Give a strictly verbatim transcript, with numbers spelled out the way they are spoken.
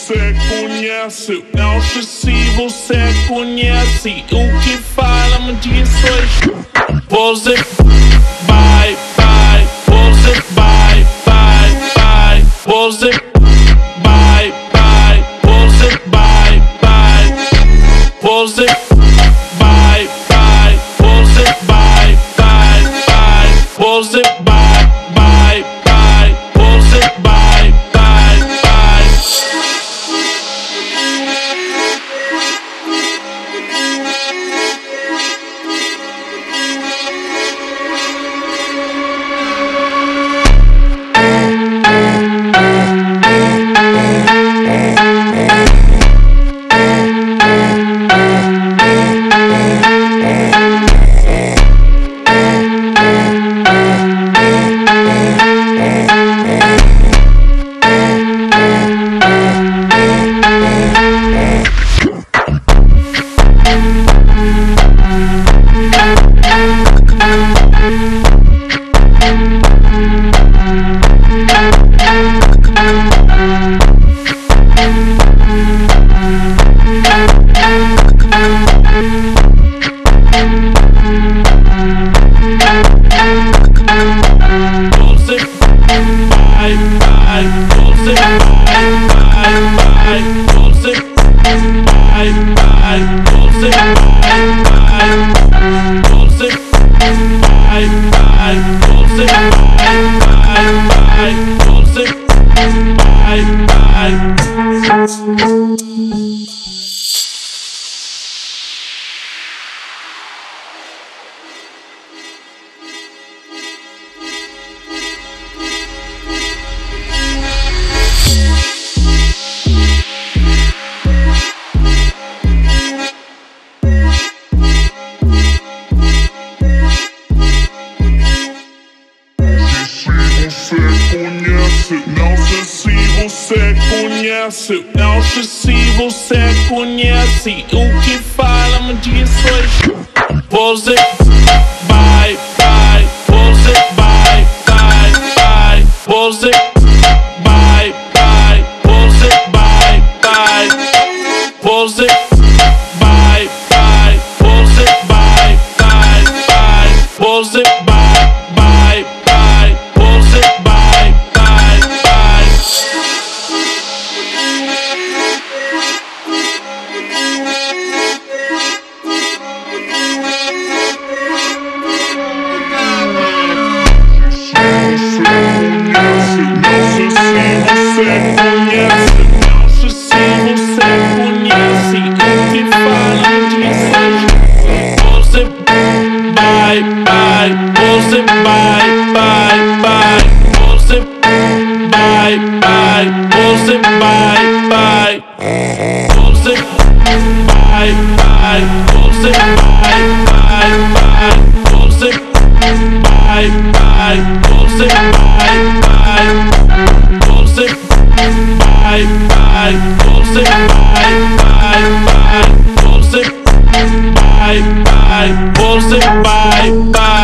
você conhece, não sei se você conhece o que fala-me disso hoje. Você vai, vai, você vai, vai, vai, você vai, vai, você vai, vai, você vai, vai, você vai, vai, vai, você vai, vai, vai, você vai, vai, vai. Não sei se você conhece, não sei se você conhece o que fala-me disso hoje. Você vai, vai, você vai, vai, vai, você vai, vai, você vai, vai, você vai, vai, você vai, vai, vai, você vai, vai, vai, você vai, vai, vai. Você vai, vai, você vai, vai.